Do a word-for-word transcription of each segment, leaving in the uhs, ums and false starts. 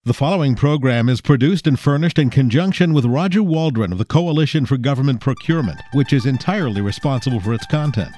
The following program is produced and furnished in conjunction with Roger Waldron of the Coalition for Government Procurement, which is entirely responsible for its content.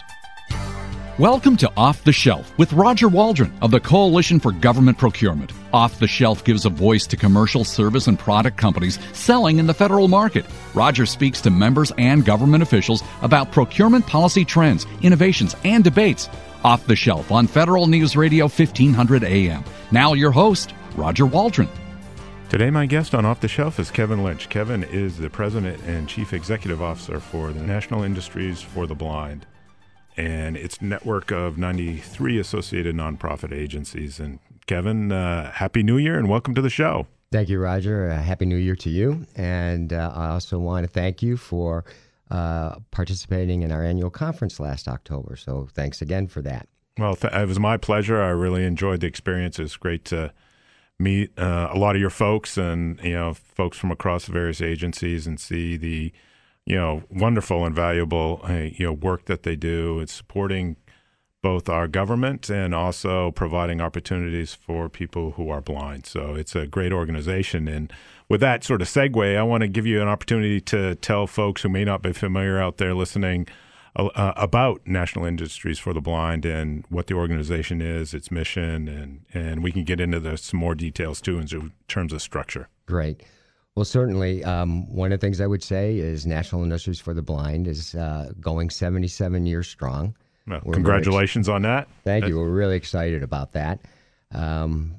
Welcome to Off the Shelf with Roger Waldron of the Coalition for Government Procurement. Off the Shelf gives a voice to commercial service and product companies selling in the federal market. Roger speaks to members and government officials about procurement policy trends, innovations, and debates. Off the Shelf on Federal News Radio fifteen hundred A M. Now your host, Roger Waldron. Today my guest on Off the Shelf is Kevin Lynch. Kevin is the President and Chief Executive Officer for the National Industries for the Blind and its network of ninety-three associated nonprofit agencies. And Kevin, uh, Happy New Year and welcome to the show. Thank you, Roger. Uh, Happy New Year to you. And uh, I also want to thank you for uh, participating in our annual conference last October. So thanks again for that. Well, th- it was my pleasure. I really enjoyed the experience. It's great to meet uh, a lot of your folks and, you know, folks from across the various agencies and see the, you know, wonderful and valuable, uh, you know, work that they do. It's supporting both our government and also providing opportunities for people who are blind. So it's a great organization. And with that sort of segue, I want to give you an opportunity to tell folks who may not be familiar out there listening Uh, about National Industries for the Blind and what the organization is, its mission, and, and we can get into the, some more details too in terms of structure. Great. Well, certainly, um, one of the things I would say is National Industries for the Blind is uh, going seventy-seven years strong. Well, congratulations ex- on that. Thank That's- you. We're really excited about that. Um,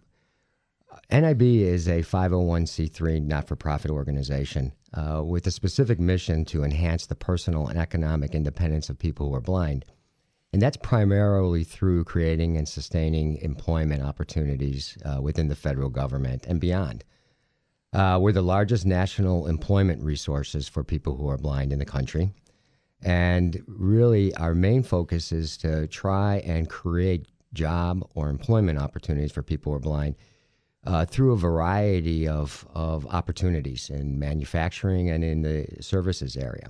N I B is a five oh one c three not-for-profit organization uh, with a specific mission to enhance the personal and economic independence of people who are blind. And that's primarily through creating and sustaining employment opportunities uh, within the federal government and beyond. Uh, we're the largest national employment resources for people who are blind in the country. And really, our main focus is to try and create job or employment opportunities for people who are blind Uh, through a variety of, of opportunities in manufacturing and in the services area.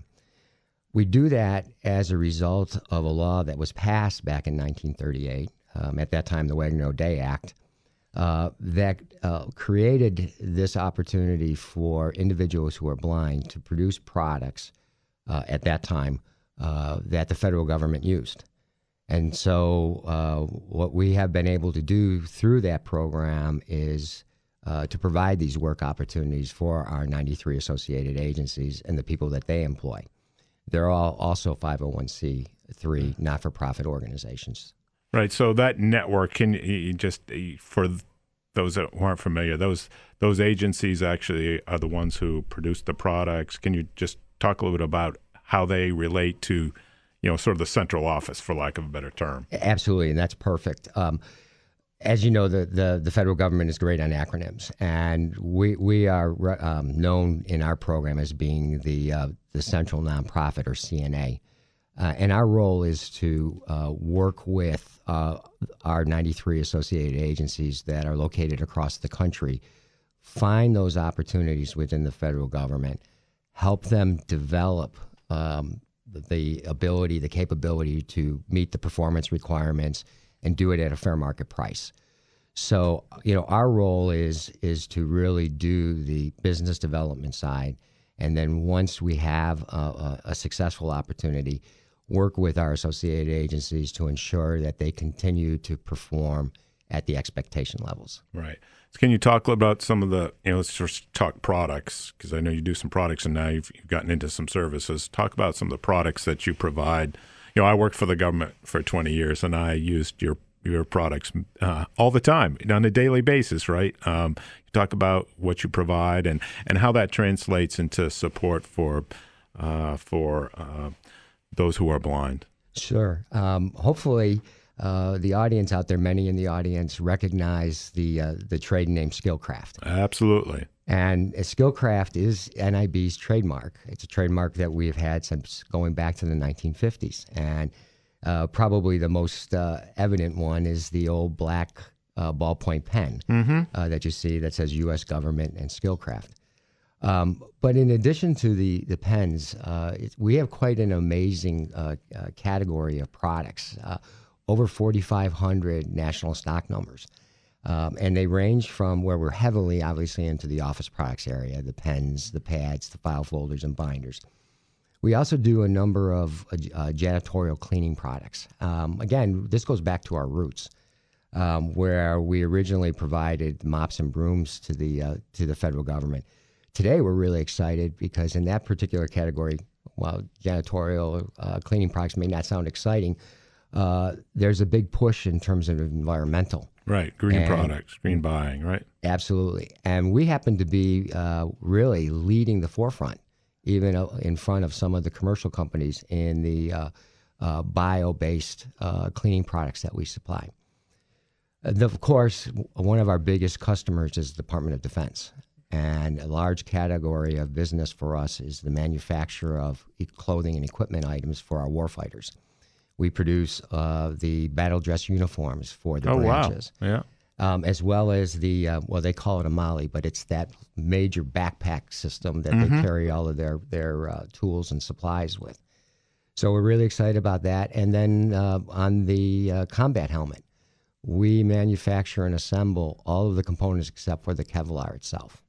We do that as a result of a law that was passed back in nineteen thirty-eight, um, at that time the Wagner-O'Day Act, uh, that uh, created this opportunity for individuals who are blind to produce products uh, at that time uh, that the federal government used. And so uh, what we have been able to do through that program is uh, to provide these work opportunities for our ninety-three associated agencies and the people that they employ. They're all also five oh one c three not-for-profit organizations. Right. So that network, can you just, for those that aren't familiar, those those agencies actually are the ones who produce the products. Can you just talk a little bit about how they relate to, you know, sort of the central office, for lack of a better term? Absolutely, and that's perfect. Um, as you know, the, the, the federal government is great on acronyms, and we we are um, known in our program as being the uh, the Central Nonprofit, or C N A. Uh, and our role is to uh, work with uh, our ninety-three associated agencies that are located across the country, find those opportunities within the federal government, help them develop um, the ability, the capability to meet the performance requirements and do it at a fair market price. So, you know, our role is is to really do the business development side. And then once we have a, a, a successful opportunity, work with our associated agencies to ensure that they continue to perform at the expectation levels. Right. So can you talk a little about some of the, you know, let's just talk products, because I know you do some products and now you've, you've gotten into some services. Talk about some of the products that you provide. You know, I worked for the government for twenty years and I used your your products uh, all the time on a daily basis, right? Um, you talk about what you provide and, and how that translates into support for, uh, for uh, those who are blind. Sure. Um, hopefully, Uh, the audience out there, many in the audience, recognize the uh, the trade name Skillcraft. Absolutely. And uh, Skillcraft is N I B's trademark. It's a trademark that we have had since going back to the nineteen fifties. And uh, probably the most uh, evident one is the old black uh, ballpoint pen mm-hmm. uh, that you see that says U S Government and Skillcraft. Um, but in addition to the, the pens, uh, it, we have quite an amazing uh, uh, category of products. Uh, over forty-five hundred national stock numbers. Um, and they range from where we're heavily, obviously, into the office products area, the pens, the pads, the file folders, and binders. We also do a number of uh, uh, janitorial cleaning products. Um, again, this goes back to our roots, um, where we originally provided mops and brooms to the uh, to the federal government. Today, we're really excited because in that particular category, while janitorial uh, cleaning products may not sound exciting, uh, there's a big push in terms of environmental. Right, green and products, green buying, right? Absolutely. And we happen to be uh, really leading the forefront, even uh, in front of some of the commercial companies in the uh, uh, bio-based uh, cleaning products that we supply. Uh, the, of course, one of our biggest customers is the Department of Defense. And a large category of business for us is the manufacture of clothing and equipment items for our warfighters. We produce uh, the battle dress uniforms for the oh, branches. Wow. Yeah. Um, as well as the, uh, well, they call it a MOLLE, but it's that major backpack system that mm-hmm. they carry all of their, their uh, tools and supplies with. So we're really excited about that. And then uh, on the uh, combat helmet, we manufacture and assemble all of the components except for the Kevlar itself.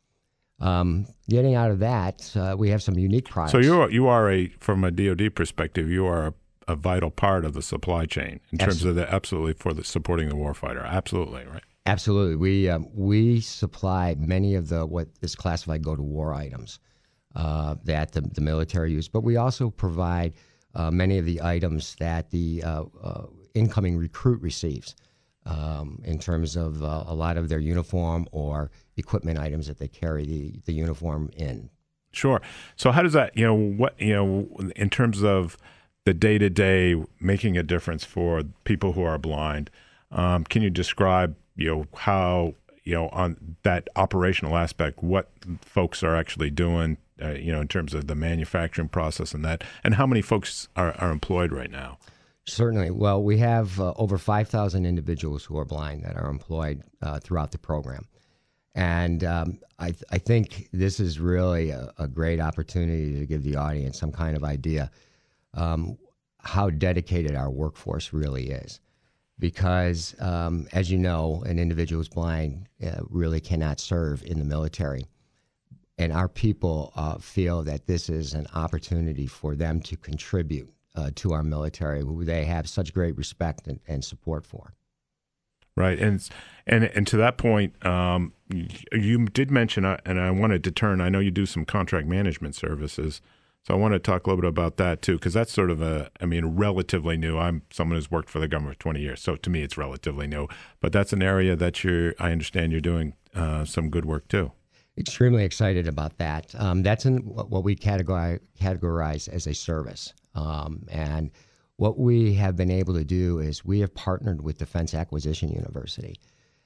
Um, getting out of that, uh, we have some unique products. So you are, you are a, from a D O D perspective, you are a a vital part of the supply chain in terms absolutely. of the absolutely for the supporting the warfighter. Absolutely, right? Absolutely. We um, we supply many of the what is classified go-to-war items uh, that the, the military use, but we also provide uh, many of the items that the uh, uh, incoming recruit receives um, in terms of uh, a lot of their uniform or equipment items that they carry the, the uniform in. Sure. So how does that, you know, what, you know, in terms of the day-to-day making a difference for people who are blind. Um, can you describe, you know, how, you know, on that operational aspect, what folks are actually doing, uh, you know, in terms of the manufacturing process and that, and how many folks are, are employed right now? Certainly. Well, we have uh, over five thousand individuals who are blind that are employed uh, throughout the program. And um, I, th- I think this is really a, a great opportunity to give the audience some kind of idea Um, how dedicated our workforce really is. Because, um, as you know, an individual who's blind uh, really cannot serve in the military. And our people uh, feel that this is an opportunity for them to contribute uh, to our military, who they have such great respect and, and support for. Right. And and and to that point, um, you, you did mention, uh, and I wanted to turn, I know you do some contract management services. So I want to talk a little bit about that too, because that's sort of a, I mean, relatively new. I'm someone who's worked for the government for twenty years, so to me it's relatively new. But that's an area that you're, I understand you're doing uh, some good work too. Extremely excited about that. Um, that's in what we categorize, categorize as a service. Um, and what we have been able to do is we have partnered with Defense Acquisition University.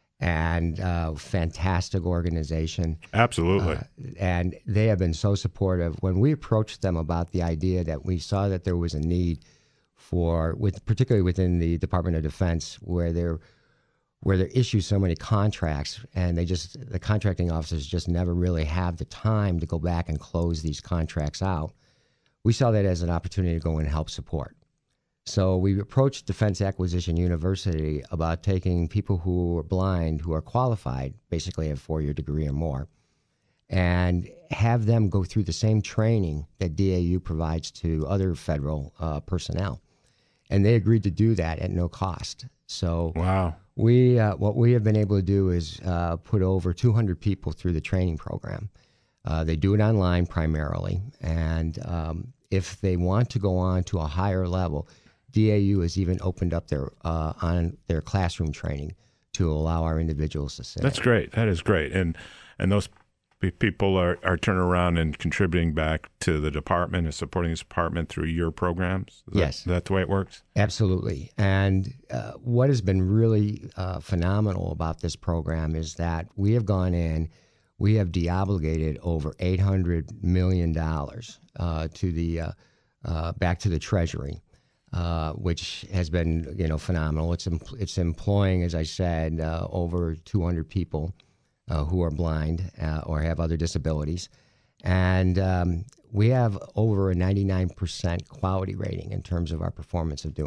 And uh, fantastic organization. Absolutely. Uh, and they have been so supportive. When we approached them about the idea that we saw that there was a need for, with particularly within the Department of Defense, where they're where they issue so many contracts, and they just the contracting officers just never really have the time to go back and close these contracts out. We saw that as an opportunity to go and help support. So we approached Defense Acquisition University about taking people who are blind, who are qualified, basically have a four-year degree or more, and have them go through the same training that D A U provides to other federal uh, personnel. And they agreed to do that at no cost. So wow. we uh, what we have been able to do is uh, put over two hundred people through the training program. Uh, they do it online primarily, and um, if they want to go on to a higher level, D A U has even opened up their uh, on their classroom training to allow our individuals to sit. That's great. That is great. And and those p- people are, are turning around and contributing back to the department and supporting this department through your programs? Is yes. That, that's the way it works? Absolutely. And uh, what has been really uh, phenomenal about this program is that we have gone in, we have deobligated over eight hundred million dollars uh, to the uh, uh, back to the Treasury. Uh, which has been, you know, phenomenal. It's em- it's employing, as I said, uh, over two hundred people uh, who are blind uh, or have other disabilities, and um, we have over a ninety-nine percent quality rating in terms of our performance of doing that.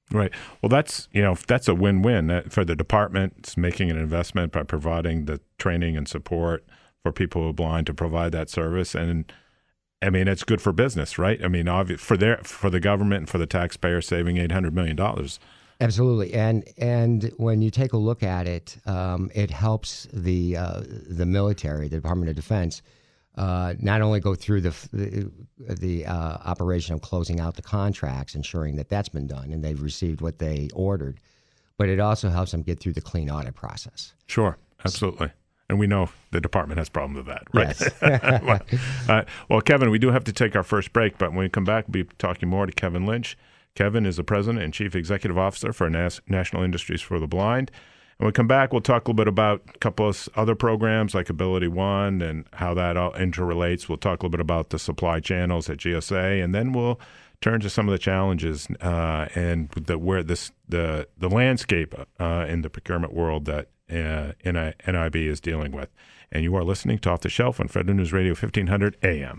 Right. Well, that's, you know, that's a win-win for the department. It's making an investment by providing the training and support for people who are blind to provide that service. And I mean, it's good for business, right? I mean, obvi- for their, for the government and for the taxpayer, saving eight hundred million dollars. Absolutely, and and when you take a look at it, um, it helps the uh, the military, the Department of Defense, uh, not only go through the the, the uh, operation of closing out the contracts, ensuring that that's been done and they've received what they ordered, but it also helps them get through the clean audit process. Sure, absolutely. And we know the department has problems with that, right? Yes. uh, well, Kevin, we do have to take our first break, but when we come back, we'll be talking more to Kevin Lynch. Kevin is the president and chief executive officer for Nas- National Industries for the Blind. And when we come back, we'll talk a little bit about a couple of other programs like Ability One and how that all interrelates. We'll talk a little bit about the supply channels at G S A, and then we'll turn to some of the challenges uh, and the, where this the the landscape uh, in the procurement world that uh, N I B is dealing with. And you are listening to Off the Shelf on Federal News Radio fifteen hundred A M.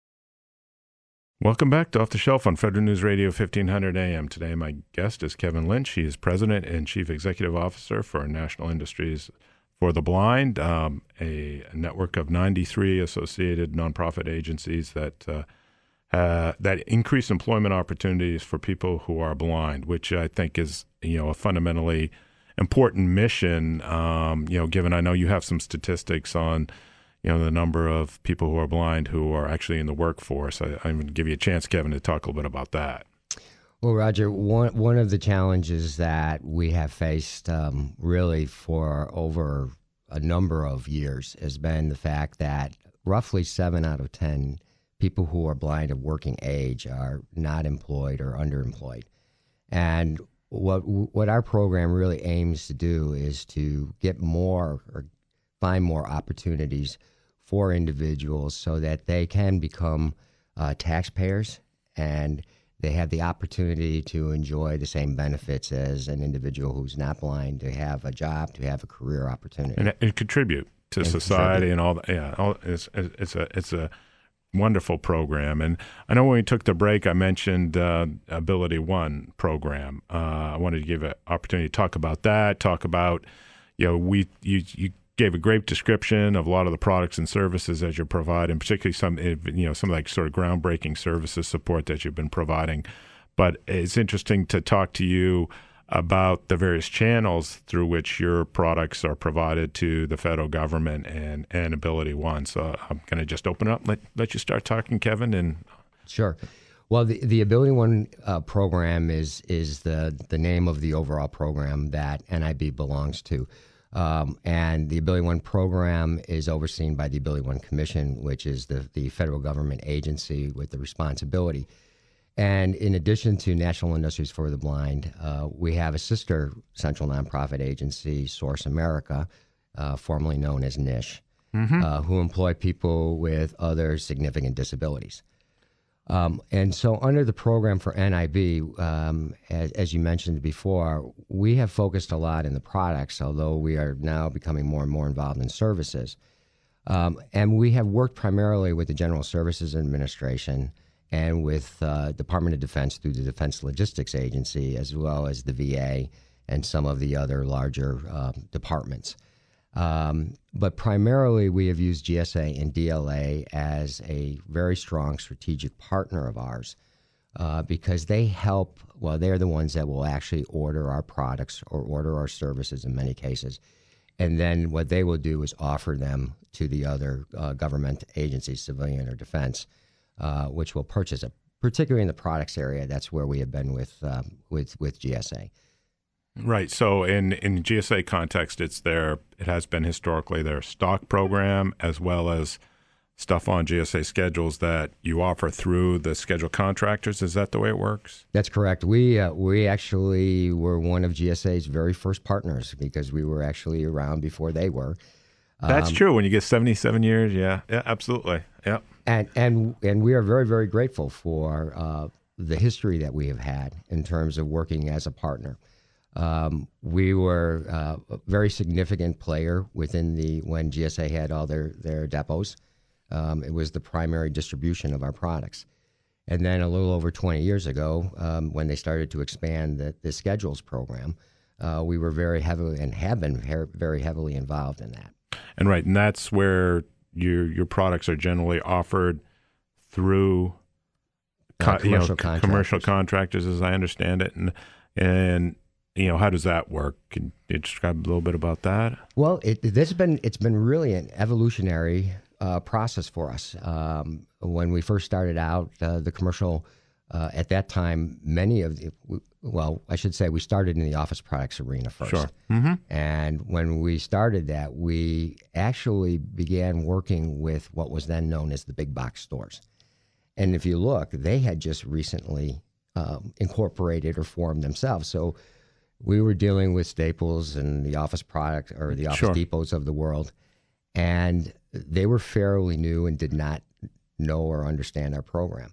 Welcome back to Off the Shelf on Federal News Radio fifteen hundred A M. Today, my guest is Kevin Lynch. He is President and Chief Executive Officer for National Industries for the Blind, um, a, a network of ninety-three associated nonprofit agencies that uh, uh, that increase employment opportunities for people who are blind, which I think is, you know, a fundamentally important mission. Um, you know, given I know you have some statistics on, you know, the number of people who are blind who are actually in the workforce. I, I'm going to give you a chance, Kevin, to talk a little bit about that. Well, Roger, one one of the challenges that we have faced um, really for over a number of years has been the fact that roughly seven out of ten people who are blind of working age are not employed or underemployed. And what what our program really aims to do is to get more or find more opportunities for individuals so that they can become uh, taxpayers and they have the opportunity to enjoy the same benefits as an individual who's not blind, to have a job, to have a career opportunity, and, and contribute to and society contribute. and all that. Yeah, all, it's it's a it's a wonderful program. And I know when we took the break, I mentioned uh, Ability One program. Uh, I wanted to give an opportunity to talk about that. Talk about, you know, we you you. gave a great description of a lot of the products and services that you provide, and particularly some, you know, some like sort of groundbreaking services support that you've been providing. But it's interesting to talk to you about the various channels through which your products are provided to the federal government and, and Ability One. So I'm going to just open it up, let let you start talking, Kevin. And sure. Well, the, the Ability One uh, program is is the the name of the overall program that N I B belongs to. Um, and the Ability One program is overseen by the Ability One Commission, which is the, the federal government agency with the responsibility. And in addition to National Industries for the Blind, uh, we have a sister central nonprofit agency, Source America, uh, formerly known as N I S H, mm-hmm. uh, who employ people with other significant disabilities. Um, and so under the program for N I B, um, as, as you mentioned before, we have focused a lot in the products, although we are now becoming more and more involved in services. Um, and we have worked primarily with the General Services Administration and with uh, Department of Defense through the Defense Logistics Agency, as well as the V A and some of the other larger uh, departments. Um, but primarily, we have used G S A and D L A as a very strong strategic partner of ours uh, because they help, well, they're the ones that will actually order our products or order our services in many cases. And then what they will do is offer them to the other uh, government agencies, civilian or defense, uh, which will purchase it. Particularly in the products area, that's where we have been with um, with, with G S A. Right. So in, in G S A context, it's their, it has been historically their stock program as well as stuff on G S A schedules that you offer through the scheduled contractors. Is that the way it works? That's correct. We uh, we actually were one of G S A's very first partners because we were actually around before they were. That's um, true. When you get seventy-seven years, yeah, yeah, absolutely, yeah. And and and we are very very grateful for uh, the history that we have had in terms of working as a partner. Um, we were uh, a very significant player within the when G S A had all their their depots. Um, it was the primary distribution of our products. And then a little over twenty years ago, um, when they started to expand the, the schedules program, uh, we were very heavily and have been very heavily involved in that. And right, and that's where your your products are generally offered through Uh, co- you know, commercial contractors. commercial contractors, as I understand it, and and you know, how does that work? Can you describe a little bit about that? Well, it, this has been it's been really an evolutionary uh, process for us. Um, when we first started out, uh, the commercial uh, at that time, many of the well, I should say, we started in the office products arena first. Sure. Mm-hmm. And when we started that, we actually began working with what was then known as the big box stores. And if you look, they had just recently um, incorporated or formed themselves. So we were dealing with Staples and the office product or the Office Sure. Depots of the world, and they were fairly new and did not know or understand our program.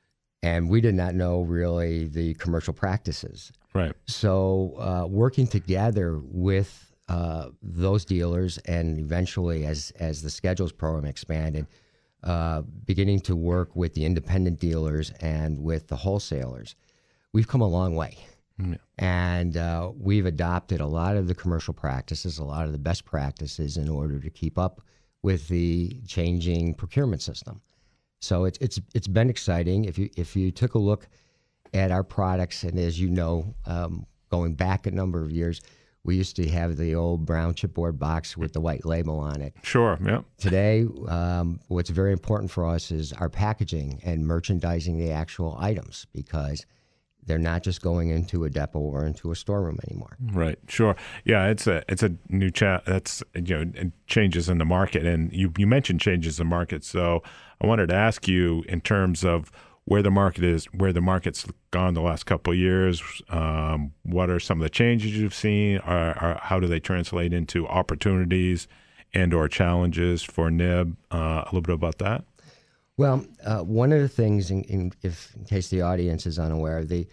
And we did not know really the commercial practices. Right. So uh, working together with uh, those dealers, and eventually as as the schedules program expanded, uh, beginning to work with the independent dealers and with the wholesalers, we've come a long way. Yeah. And uh, we've adopted a lot of the commercial practices, a lot of the best practices in order to keep up with the changing procurement system. So it's it's it's been exciting. If you if you took a look at our products, and as you know, um, going back a number of years, we used to have the old brown chipboard box with the white label on it. Sure. Yeah. Today, um, what's very important for us is our packaging and merchandising the actual items, because they're not just going into a depot or into a storeroom anymore. Right. Sure. Yeah. It's a it's a new cha- that's you know changes in the market, and you you mentioned changes in the market. So I wanted to ask you in terms of where the market is, where the market's gone the last couple of years. Um, what are some of the changes you've seen? Are, are, how do they translate into opportunities and or challenges for N I B? Uh, a little bit about that. Well, uh, one of the things, in, in, if in case the audience is unaware, the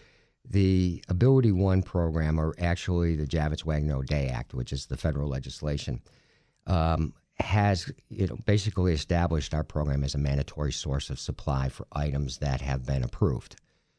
the Ability One program, or actually the Javits-Wagner-O'Day Act, which is the federal legislation, um, has you know basically established our program as a mandatory source of supply for items that have been approved.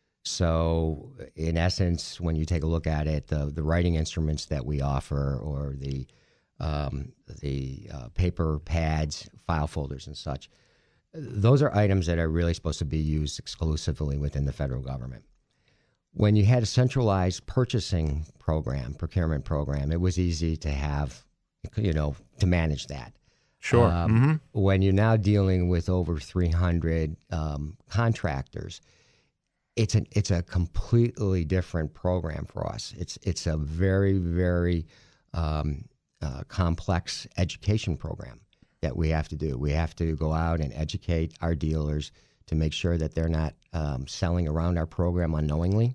So, in essence, when you take a look at it, the the writing instruments that we offer, or the um, the uh, paper pads, file folders, and such, those are items that are really supposed to be used exclusively within the federal government. When you had a centralized purchasing program, procurement program, it was easy to have, you know, to manage that. Sure. Um, Mm-hmm. When you're now dealing with over three hundred um, contractors, it's an it's a completely different program for us. It's it's a very very um, uh, complex education program that we have to do. We have to go out and educate our dealers to make sure that they're not um, selling around our program unknowingly,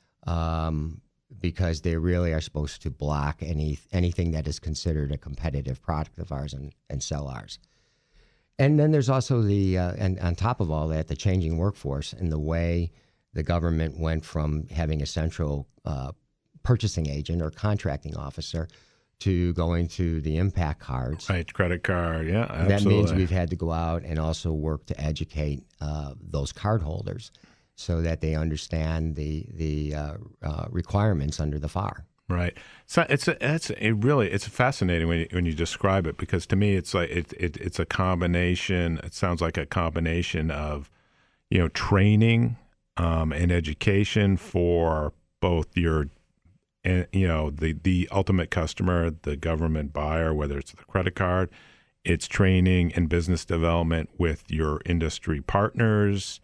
um, because they really are supposed to block any anything that is considered a competitive product of ours and, and sell ours. And then there's also the, uh, and on top of all that, the changing workforce and the way the government went from having a central uh, purchasing agent or contracting officer to going to the impact cards. Right, credit card, yeah, absolutely. That means we've had to go out and also work to educate uh, those card holders so that they understand the the uh, uh, requirements under the F A R. Right. So it's a, it's a, it really it's fascinating when you, when you describe it, because to me it's like it, it it's a combination. It sounds like a combination of you know training um, and education for both your and you know the the ultimate customer, the government buyer, whether it's the credit card. It's training and business development with your industry partners.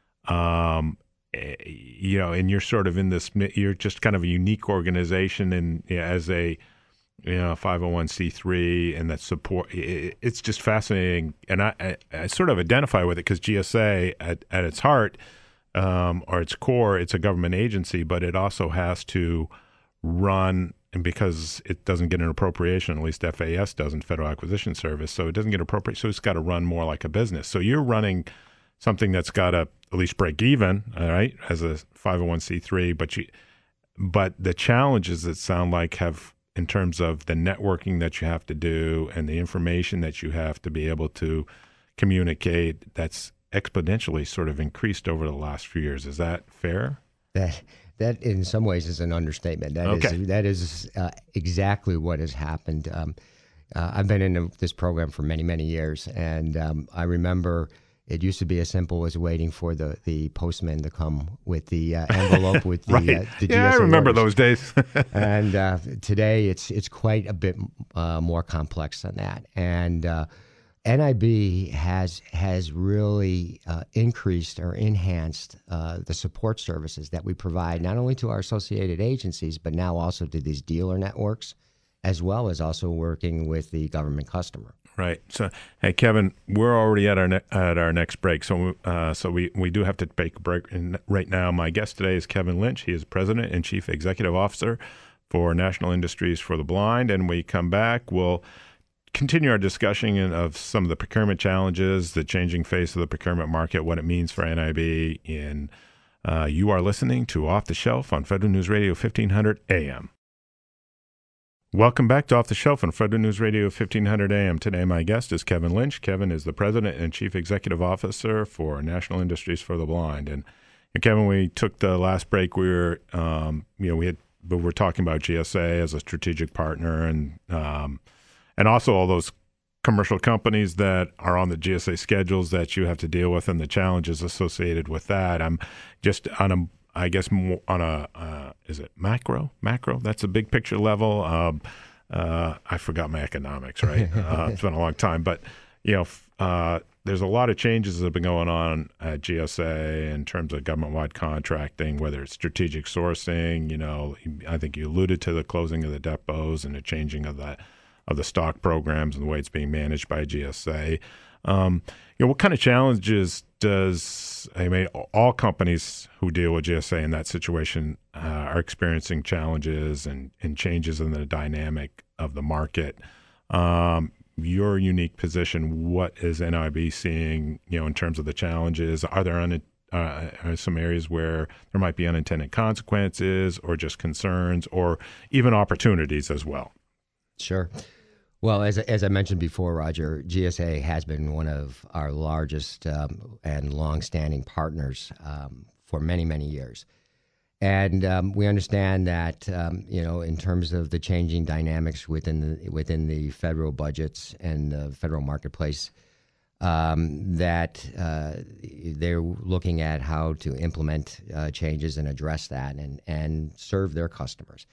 Um, you know, and you're sort of in this. You're just kind of a unique organization, and you know, as a you know five oh one c three, and that support. It, it's just fascinating, and I, I, I sort of identify with it because G S A at at its heart, um, or its core, it's a government agency, but it also has to run, and because it doesn't get an appropriation, at least F A S doesn't, Federal Acquisition Service, so it doesn't get appropriate, so it's got to run more like a business. So you're running something that's got to at least break even, all right, as a five oh one c three, but you, but the challenges that sound like have, in terms of the networking that you have to do and the information that you have to be able to communicate, that's exponentially sort of increased over the last few years. Is that fair? That that in some ways is an understatement. That Okay. is that is uh, exactly what has happened. Um, uh, I've been in this program for many many years, and um, I remember it used to be as simple as waiting for the, the postman to come with the uh, envelope with the, Right. uh, the yeah, G S A I remember orders. those days. And uh, today it's it's quite a bit uh, more complex than that. And uh, N I B has has really uh, increased or enhanced uh, the support services that we provide not only to our associated agencies, but now also to these dealer networks, as well as also working with the government customer. Right. So, hey, Kevin, we're already at our ne- at our next break, so uh, so we, we do have to take a break and right now. My guest today is Kevin Lynch. He is President and Chief Executive Officer for National Industries for the Blind. And we come back, we'll continue our discussion of some of the procurement challenges, the changing face of the procurement market, what it means for N I B. In uh, you are listening to Off the Shelf on Federal News Radio fifteen hundred A M. Welcome back to Off the Shelf on Federal News Radio fifteen hundred A M. Today, my guest is Kevin Lynch. Kevin is the President and Chief Executive Officer for National Industries for the Blind. And, and Kevin, we took the last break. We were, um, you know, we had, but we're talking about G S A as a strategic partner, and um, and also all those commercial companies that are on the G S A schedules that you have to deal with, and the challenges associated with that. I'm just on a I guess more on a, uh, is it macro? Macro? That's a big picture level. Um, uh, I forgot my economics, right? Uh, it's been a long time. But, you know, uh, there's a lot of changes that have been going on at G S A in terms of government-wide contracting, whether it's strategic sourcing. You know, I think you alluded to the closing of the depots and the changing of the, of the stock programs and the way it's being managed by G S A. Um, you know, what kind of challenges does, I mean, all companies who deal with G S A in that situation uh, are experiencing challenges and, and changes in the dynamic of the market. Um, your unique position, what is N I B seeing, you know, in terms of the challenges? Are there un, uh, are some areas where there might be unintended consequences or just concerns or even opportunities as well? Sure. Well, as as I mentioned before, Roger, G S A has been one of our largest um, and longstanding partners um, for many, many years. And um, we understand that, um, you know, in terms of the changing dynamics within the within the federal budgets and the federal marketplace, um, that uh, they're looking at how to implement uh, changes and address that and, and serve their customers.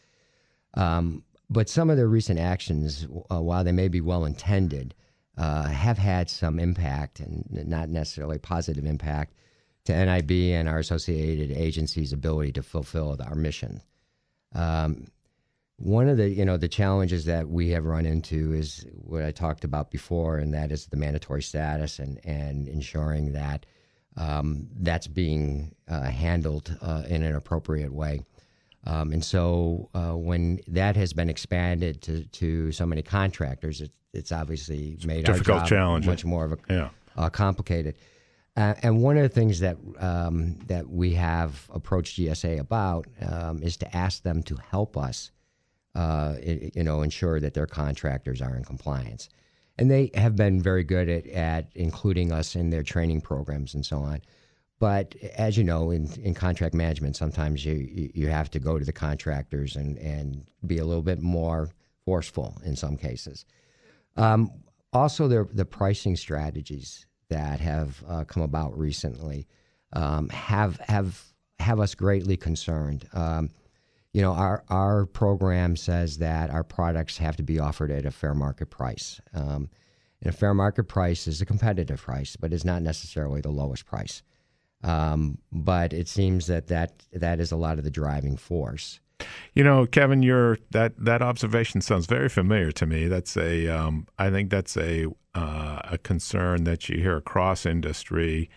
Um, But some of their recent actions, uh, while they may be well-intended, uh, have had some impact, and not necessarily positive impact, to N I B and our associated agencies' ability to fulfill our mission. Um, one of the, you know, the challenges that we have run into is what I talked about before, and that is the mandatory status and, and ensuring that um, that's being uh, handled uh, in an appropriate way. Um, and so uh, when that has been expanded to, to so many contractors, it, it's obviously made Difficult, our job challenging. much more of a Yeah. uh, complicated. Uh, and one of the things that um, that we have approached G S A about um, is to ask them to help us, uh, i- you know, ensure that their contractors are in compliance. And they have been very good at, at including us in their training programs and so on. But as you know, in, in contract management, sometimes you, you you have to go to the contractors and, and be a little bit more forceful in some cases. Um, also, the, the pricing strategies that have uh, come about recently um, have have have us greatly concerned. Um, you know, our our program says that our products have to be offered at a fair market price. Um, and a fair market price is a competitive price, but it's not necessarily the lowest price. Um, but it seems that, that that is a lot of the driving force. You know, Kevin, your that that observation sounds very familiar to me. That's a, um, I think that's a uh, a concern that you hear across industry,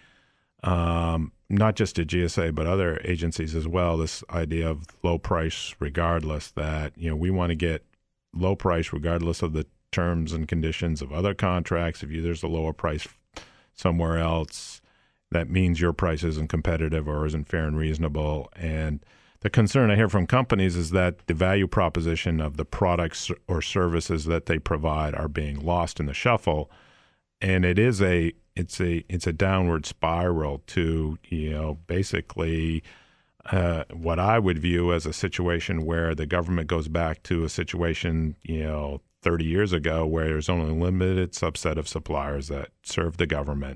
um, not just at G S A but other agencies as well. This idea of low price, regardless. That you know we want to get low price regardless of the terms and conditions of other contracts. If you, there's a lower price somewhere else, that means your price isn't competitive or isn't fair and reasonable. And the concern I hear from companies is that the value proposition of the products or services that they provide are being lost in the shuffle. And it is a it's a it's a downward spiral to, you know, basically uh, what I would view as a situation where the government goes back to a situation, you know, thirty years ago, where there's only a limited subset of suppliers that serve the government,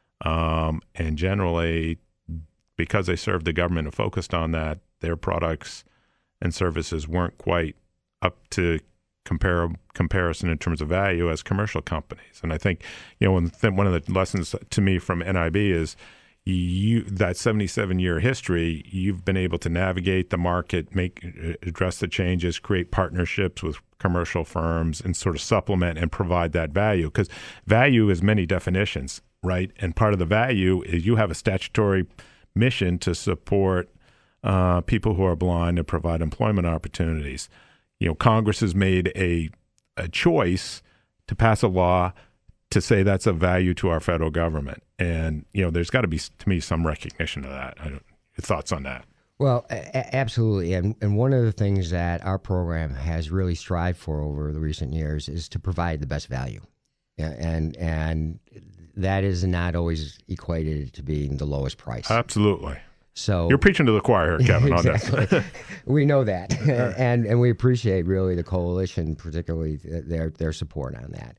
um, and generally, because they served the government and focused on that, their products and services weren't quite up to compare comparison in terms of value as commercial companies. And I think, you know, one, one of the lessons to me from N I B is you that seventy-seven year history, you've been able to navigate the market, make address the changes, create partnerships with commercial firms, and sort of supplement and provide that value. Because value is many definitions, right? And part of the value is you have a statutory mission to support uh, people who are blind and provide employment opportunities. You know, Congress has made a a choice to pass a law to say that's of value to our federal government, and you know, there's got to be, to me, some recognition of that. I don't, your thoughts on that? Well, a- absolutely, and and one of the things that our program has really strived for over the recent years is to provide the best value, and and that is not always equated to being the lowest price. Absolutely. So you're preaching to the choir here, Kevin. Exactly. On this. We know that, and and we appreciate really the coalition, particularly their their support on that.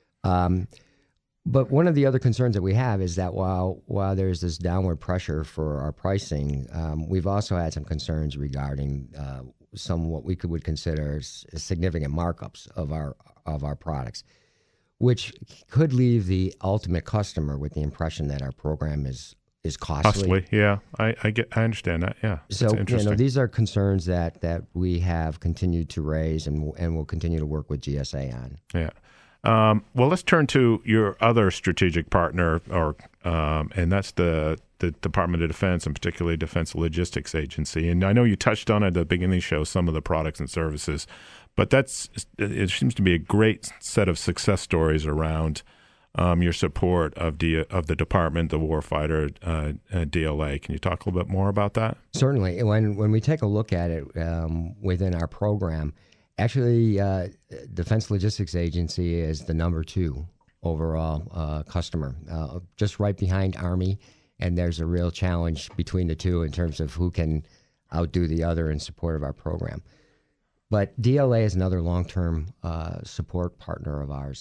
Um, but one of the other concerns that we have is that while while there's this downward pressure for our pricing, um, we've also had some concerns regarding uh, some what we could would consider s- significant markups of our of our products, which could leave the ultimate customer with the impression that our program is. is costly. Costly, yeah. I, I get, I understand that. Yeah. So It's interesting. you know, these are concerns that that we have continued to raise, and and will continue to work with G S A on. Yeah. Um, well, let's turn to your other strategic partner, or um, and that's the the Department of Defense, and particularly Defense Logistics Agency. And I know you touched on at the beginning of the show some of the products and services, but that's it seems to be a great set of success stories around Um, your support of D, of the department, the warfighter, uh, uh, D L A. Can you talk a little bit more about that? Certainly. When when we take a look at it um, within our program, actually, uh, Defense Logistics Agency is the number two overall uh, customer, uh, just right behind Army. And there's a real challenge between the two in terms of who can outdo the other in support of our program. But D L A is another long-term uh, support partner of ours.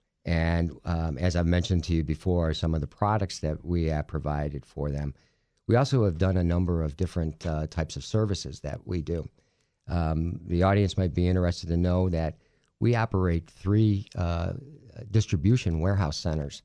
And um, as I've mentioned to you before, some of the products that we have provided for them, we also have done a number of different uh, types of services that we do. Um, the audience might be interested to know that we operate three uh, distribution warehouse centers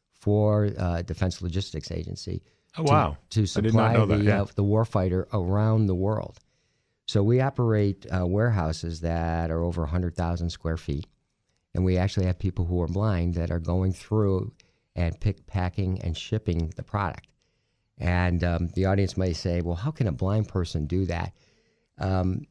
for uh, Defense Logistics Agency. Oh, wow. To, to supply I did not know that, the, yeah. uh, the warfighter around the world. So we operate uh, warehouses that are over one hundred thousand square feet. And we actually have people who are blind that are going through and pick, packing, and shipping the product. And um, the audience may say, well, how can a blind person do that? Um,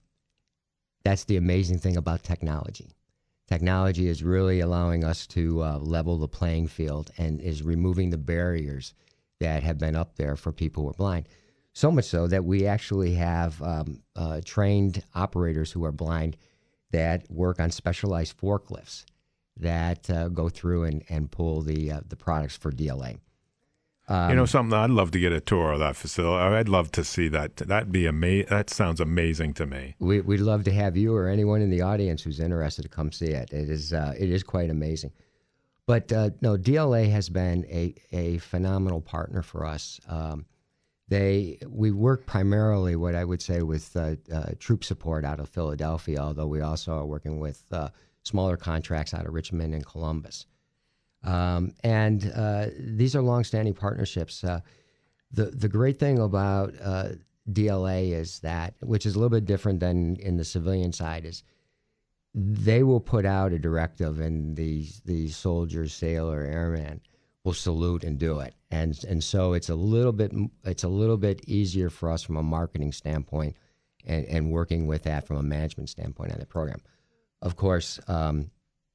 that's the amazing thing about technology. Technology is really allowing us to uh, level the playing field and is removing the barriers that have been up there for people who are blind. So much so that we actually have um, uh, trained operators who are blind that work on specialized forklifts that uh, go through and, and pull the uh, the products for D L A. Um, you know something? I'd love to get a tour of that facility. I'd love to see that. That'd be ama- That sounds amazing to me. We, we'd love to have you or anyone in the audience who's interested to come see it. It is uh, it is quite amazing. But uh, no, D L A has been a, a phenomenal partner for us. Um, they we work primarily, what I would say, with uh, uh, troop support out of Philadelphia, although we also are working with uh, smaller contracts out of Richmond and Columbus. Um, and uh, these are longstanding partnerships. Uh, the the great thing about uh, D L A is that, which is a little bit different than in the civilian side, is they will put out a directive, and the the soldier, sailor, airman will salute and do it. And and so it's a little bit it's a little bit easier for us from a marketing standpoint, and, and working with that from a management standpoint on the program. Of course, um,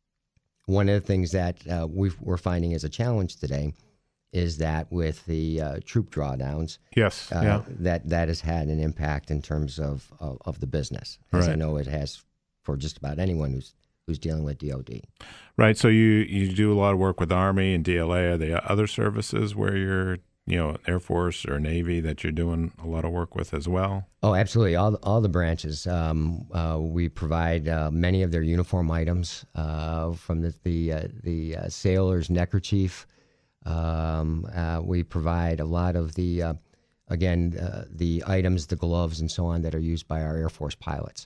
one of the things that uh, we've, we're finding as a challenge today is that with the uh, troop drawdowns, yes, uh, yeah. that that has had an impact in terms of of, of the business, as right. I know it has for just about anyone who's who's dealing with D O D. Right. So you, you do a lot of work with Army and D L A. Are there other services where you're, you know, Air Force or Navy that you're doing a lot of work with as well? Oh, absolutely. All all the branches. Um, uh, we provide uh, many of their uniform items, uh, from the the, uh, the uh, sailor's neckerchief. Um, uh, we provide a lot of the, uh, again, uh, the items, the gloves, and so on that are used by our Air Force pilots.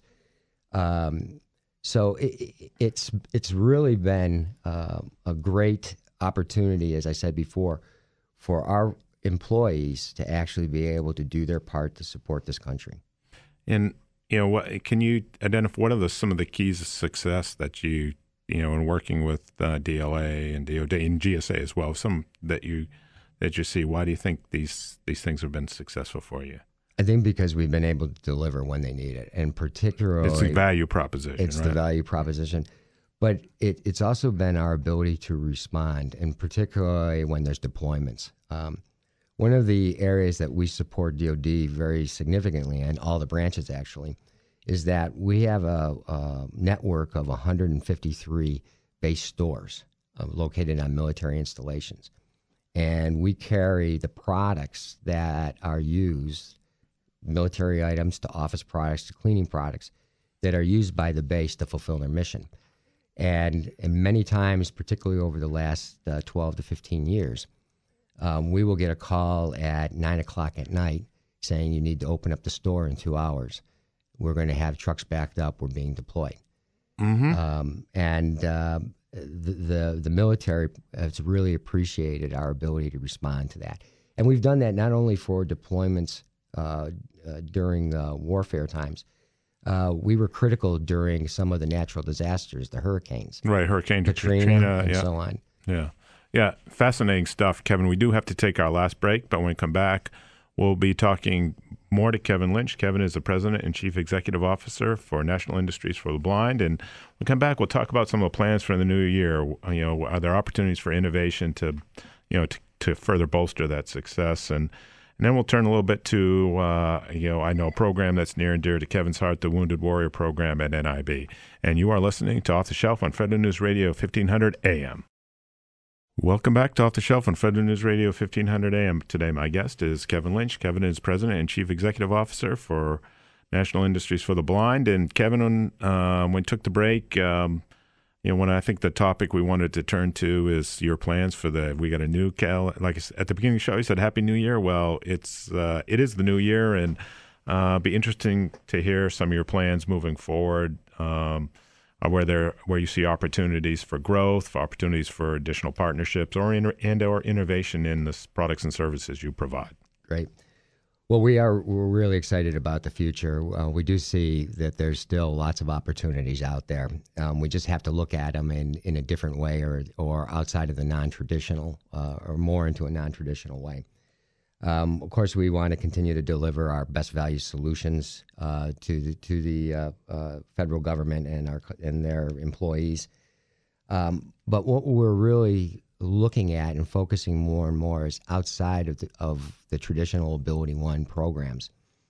Um, so it, it's it's really been uh, a great opportunity, as I said before, for our employees to actually be able to do their part to support this country. And, you know, what can you identify, what are the, some of the keys of success that you, you know, in working with uh, D L A and D O D and G S A as well, some that you, that you see? Why do you think these, these things have been successful for you? I think because we've been able to deliver when they need it, and particularly it's the value proposition. It's right? the value proposition, but it, it's also been our ability to respond, and particularly when there's deployments. Um, one of the areas that we support D O D very significantly, and all the branches actually, is that we have a, a network of one hundred fifty-three base stores uh, located on military installations, and we carry the products that are used, military items to office products to cleaning products, that are used by the base to fulfill their mission. And, and many times, particularly over the last uh, twelve to fifteen years, um, we will get a call at nine o'clock at night saying you need to open up the store in two hours. We're going to have trucks backed up. We're being deployed. Mm-hmm. Um, and uh, the, the the military has really appreciated our ability to respond to that. And we've done that not only for deployments uh, uh, during uh, warfare times. Uh, we were critical during some of the natural disasters, the hurricanes. Right, Hurricane Katrina, Katrina and yeah. so on. Yeah. Yeah, fascinating stuff, Kevin. We do have to take our last break, but when we come back, we'll be talking more to Kevin Lynch. Kevin is the President and Chief Executive Officer for National Industries for the Blind. And when we come back, we'll talk about some of the plans for the new year. You know, are there opportunities for innovation to, you know, to, to further bolster that success? And And then we'll turn a little bit to, uh, you know, I know a program that's near and dear to Kevin's heart, the Wounded Warrior Program at N I B. And you are listening to Off the Shelf on Federal News Radio, fifteen hundred A M. Welcome back to Off the Shelf on Federal News Radio, fifteen hundred A M. Today, my guest is Kevin Lynch. Kevin is President and Chief Executive Officer for National Industries for the Blind. And Kevin, uh, when we took the break, um, you know, when I think the topic we wanted to turn to is your plans for the, we got a new, cal, like I said, at the beginning of the show, you said Happy New Year. Well, it's, uh, it is the new year, and uh, be interesting to hear some of your plans moving forward, um, where there, where you see opportunities for growth, for opportunities for additional partnerships, or in, and or innovation in the products and services you provide. Great. Well, we are we're really excited about the future. Uh, we do see that there's still lots of opportunities out there. Um, we just have to look at them in, in a different way, or or outside of the non-traditional, uh, or more into a non-traditional way. Um, of course, we want to continue to deliver our best value solutions uh, to the, to the uh, uh, federal government and our and their employees. Um, but what we're really looking at and focusing more and more is outside of the, of the traditional Ability One programs,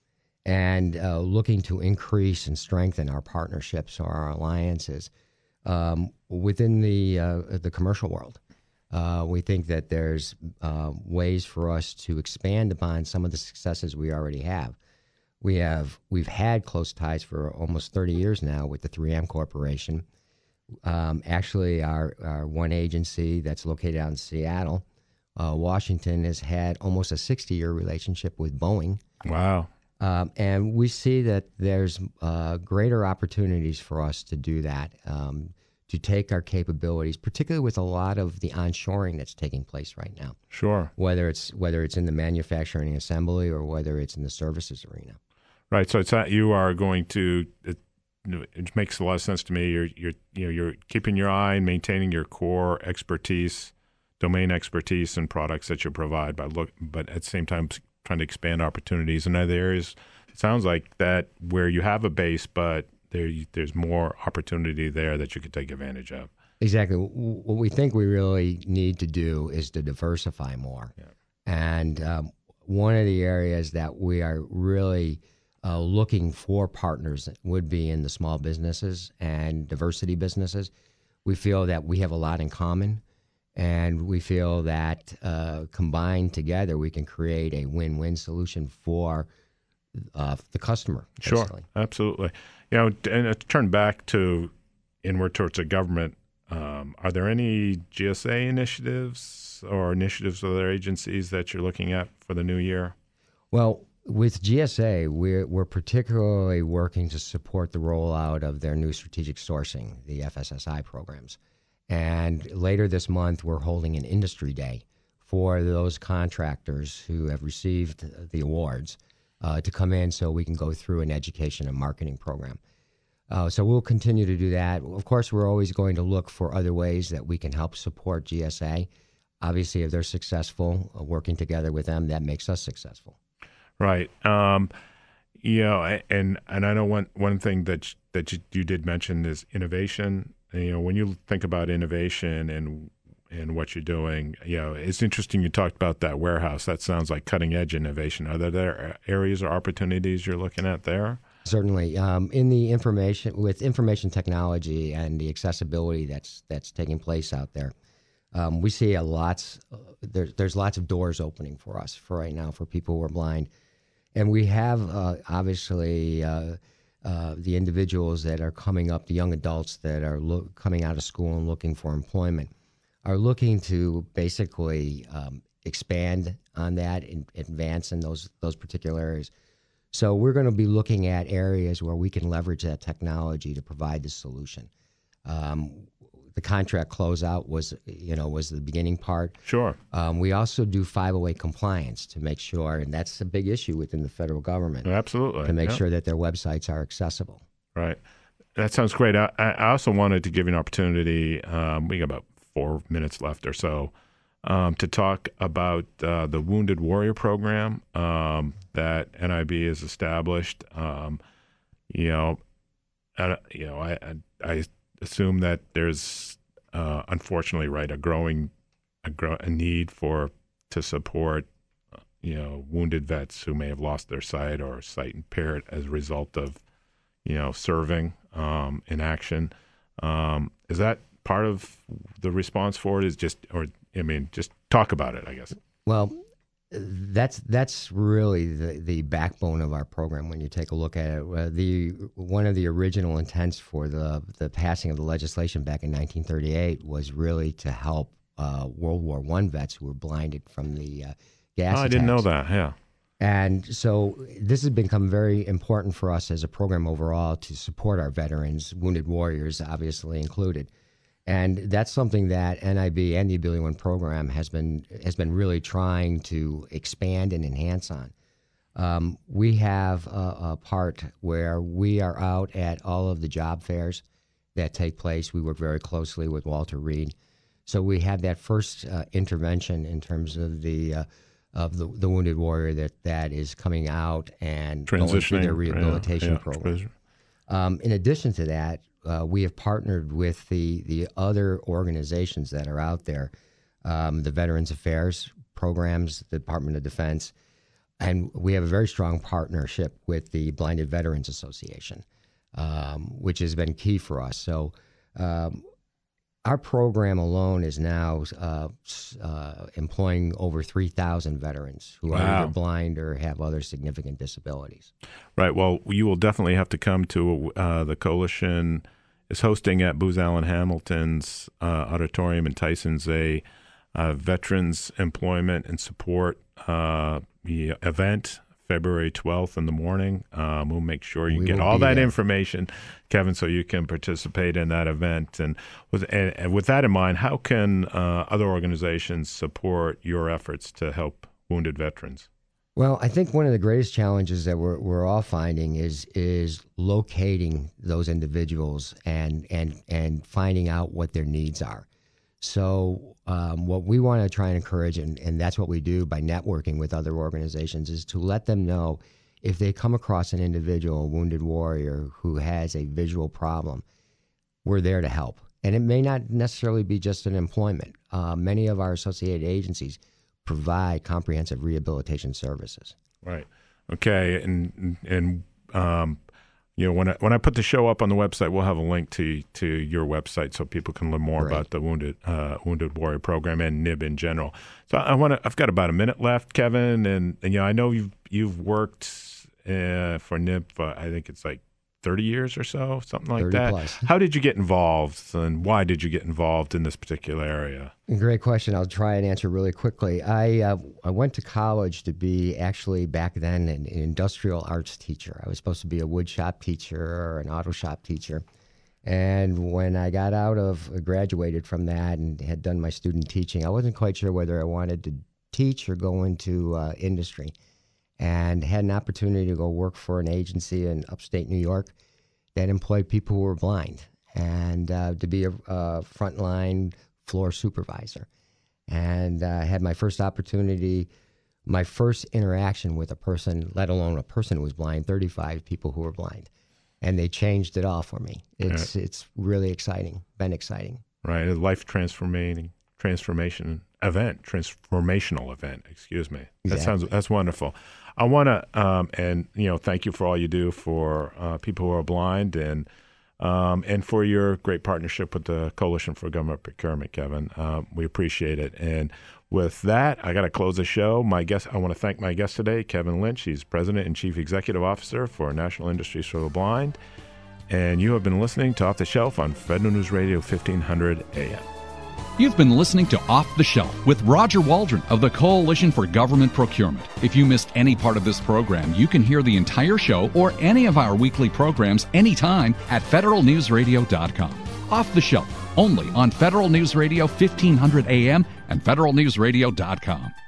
and uh, looking to increase and strengthen our partnerships or our alliances um, within the uh, the commercial world. Uh, we think that there's uh, ways for us to expand upon some of the successes we already have. We have we've had close ties for almost thirty years now with the three M Corporation. Um, actually, our, our one agency that's located out in Seattle, uh, Washington, has had almost a sixty-year relationship with Boeing. Wow. Um, and we see that there's uh, greater opportunities for us to do that, um, to take our capabilities, particularly with a lot of the onshoring that's taking place right now. Sure. Whether it's whether it's in the manufacturing and assembly, or whether it's in the services arena. Right. So it's not, you are going to. It, It makes a lot of sense to me. You're, you're, you know, you're keeping your eye and maintaining your core expertise, domain expertise, and products that you provide. But look, but at the same time, trying to expand opportunities in other areas. It sounds like that where you have a base, but there, there's more opportunity there that you could take advantage of. Exactly. What we think we really need to do is to diversify more. Yeah. And um, one of the areas that we are really uh, looking for partners would be in the small businesses and diversity businesses. We feel that we have a lot in common, and we feel that uh, combined together we can create a win-win solution for uh, the customer. Sure, basically. absolutely. You know, and to turn back to inward towards the government, um, are there any G S A initiatives or initiatives with other agencies that you're looking at for the new year? Well, with G S A, we're, we're particularly working to support the rollout of their new strategic sourcing, the F S S I programs. And later this month, we're holding an industry day for those contractors who have received the awards uh, to come in so we can go through an education and marketing program. Uh, so we'll continue to do that. Of course, we're always going to look for other ways that we can help support G S A. Obviously, if they're successful, uh, working together with them, that makes us successful. Right. Um, you know, and and I know one one thing that that you, you did mention is innovation. You know, when you think about innovation and and what you're doing, you know, it's interesting you talked about that warehouse. That sounds like cutting edge innovation. Are there, there areas or opportunities you're looking at there? Certainly, um, in the information with information technology and the accessibility that's that's taking place out there, um, we see a lots. Uh, there, there's lots of doors opening for us for right now for people who are blind, and we have uh, obviously. Uh, Uh, the individuals that are coming up, the young adults that are lo- coming out of school and looking for employment, are looking to basically um, expand on that and advance in those those particular areas. So we're going to be looking at areas where we can leverage that technology to provide the solution. Um, the contract closeout was, you know, was the beginning part. Sure. Um, we also do five oh eight compliance to make sure, and that's a big issue within the federal government. Absolutely. To make yeah. sure that their websites are accessible. Right. That sounds great. I, I also wanted to give you an opportunity, um, we got about four minutes left or so, um, to talk about uh, the Wounded Warrior Program um, that N I B has established. Um, you know, I, you know, I, I, I assume that there's, uh, unfortunately, right, a growing a, grow, a need for to support, uh, you know, wounded vets who may have lost their sight or sight impaired as a result of, you know, serving um, in action. Um, is that part of the response for it? Is just, or I mean, just talk about it, I guess. Well, that's that's really the, the backbone of our program. When you take a look at it, uh, the one of the original intents for the the passing of the legislation back in nineteen thirty-eight was really to help uh, World War One vets who were blinded from the uh, gas. Oh, I attacks. didn't know that. Yeah. And so this has become very important for us as a program overall to support our veterans, wounded warriors, obviously included. And that's something that N I B and the Ability One program has been has been really trying to expand and enhance on. Um, we have a, a part where we are out at all of the job fairs that take place. We work very closely with Walter Reed. So we have that first uh, intervention in terms of the uh, of the, the wounded warrior that, that is coming out and going through their rehabilitation yeah, yeah, program. Um, in addition to that, uh, we have partnered with the, the other organizations that are out there, um, the Veterans Affairs programs, the Department of Defense, and we have a very strong partnership with the Blinded Veterans Association, um, which has been key for us. So um, our program alone is now uh, uh, employing over three thousand veterans who wow. are either blind or have other significant disabilities. Right. Well, you will definitely have to come to uh, the coalition is hosting at Booz Allen Hamilton's uh, auditorium in Tyson's a uh, Veterans Employment and Support uh, event. February twelfth in the morning. Um, we'll make sure you we get all that there. information, Kevin, so you can participate in that event. And with, and, and with that in mind, how can uh, other organizations support your efforts to help wounded veterans? Well, I think one of the greatest challenges that we're we're all finding is is locating those individuals and and and finding out what their needs are. So um, what we want to try and encourage, and, and that's what we do by networking with other organizations, is to let them know if they come across an individual, a wounded warrior, who has a visual problem, we're there to help. And it may not necessarily be just an employment. Uh, many of our associated agencies provide comprehensive rehabilitation services. Right. Okay. And and um, you know, when I, when I put the show up on the website, we'll have a link to to your website so people can learn more Great. about the Wounded uh, Wounded Warrior Program and N I B in general. So I want to. I've got about a minute left, Kevin, and, and you know, I know you've you've worked uh, for N I B. For, I think it's like thirty years or so, something like thirty that. Plus. How did you get involved, and why did you get involved in this particular area? Great question. I'll try and answer really quickly. I uh, I went to college to be actually back then an, an industrial arts teacher. I was supposed to be a wood shop teacher or an auto shop teacher. And when I got out of, graduated from that and had done my student teaching, I wasn't quite sure whether I wanted to teach or go into uh, industry. And had an opportunity to go work for an agency in upstate New York that employed people who were blind, and uh, to be a, a frontline floor supervisor. And I uh, had my first opportunity, my first interaction with a person, let alone a person who was blind, thirty-five people who were blind. And they changed it all for me. It's, yeah. it's really exciting, been exciting. Right, a life transforming, transformation event, transformational event, excuse me. Exactly. That sounds, that's wonderful. I want to, um, and, you know, thank you for all you do for uh, people who are blind, and um, and for your great partnership with the Coalition for Government Procurement, Kevin. Uh, we appreciate it. And with that, I got to close the show. My guest, I want to thank my guest today, Kevin Lynch. He's President and Chief Executive Officer for National Industries for the Blind. And you have been listening to Off the Shelf on Federal News Radio fifteen hundred A M. You've been listening to Off the Shelf with Roger Waldron of the Coalition for Government Procurement. If you missed any part of this program, you can hear the entire show or any of our weekly programs anytime at federal news radio dot com. Off the Shelf, only on Federal News Radio fifteen hundred A M and federal news radio dot com.